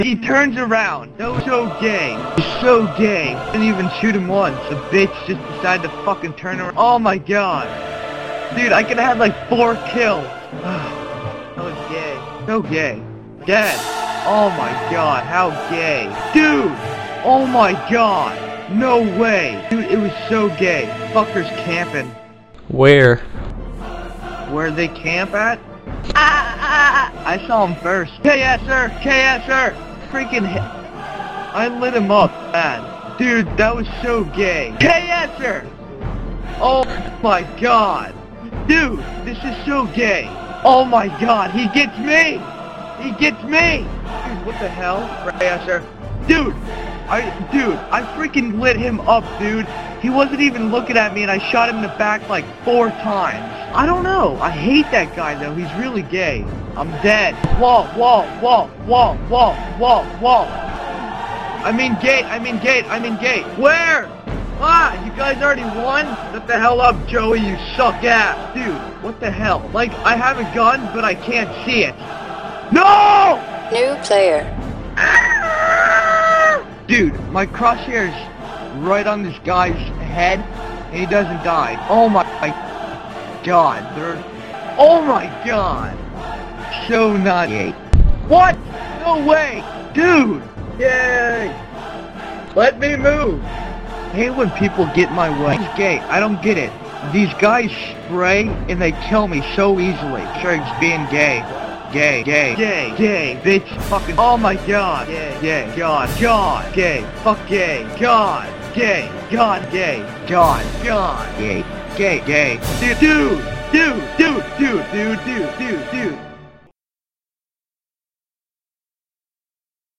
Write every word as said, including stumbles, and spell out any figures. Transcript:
He turns around. That was so gay. He's so gay. Didn't even shoot him once. The bitch just decided to fucking turn around. Oh my god. Dude, I could have had like four kills. That was gay. So gay. Dead. Oh my god, how gay. Dude! Oh my god. No way. Dude, it was so gay. Fuckers camping. Where? Where they camp at? Ah, ah, ah. I saw him first. K S R! K S R! Freaking hit. I lit him up, man. Dude, that was so gay. K S R! Oh my god. Dude, this is so gay. Oh my god, he gets me! He gets me! Dude, what the hell? K S R. Dude! I, dude, I freaking lit him up, dude. He wasn't even looking at me and I shot him in the back like four times. I don't know. I hate that guy though. He's really gay. I'm dead. Wall, wall, wall, wall, wall, wall, wall. I mean gate, I mean gate, I mean gate. Where? Ah, you guys already won? Shut the hell up, Joey, you suck ass. Dude, what the hell? Like, I have a gun, but I can't see it. No! New player. Dude, my crosshair's right on this guy's head, and he doesn't die. Oh my, my god, they're... Oh my god! So not gay. What? No way! Dude! Yay! Let me move! I hate when people get in my way. It's gay, I don't get it. These guys spray, and they kill me so easily. Sharks being gay. Gay, gay, gay, gay, bitch, fucking, oh my god, gay, gay, god, god, gay, fuck gay, god, gay, god, gay, god, god, gay, gay, gay, dude, dude, dude, dude, dude, dude, dude, dude, dude.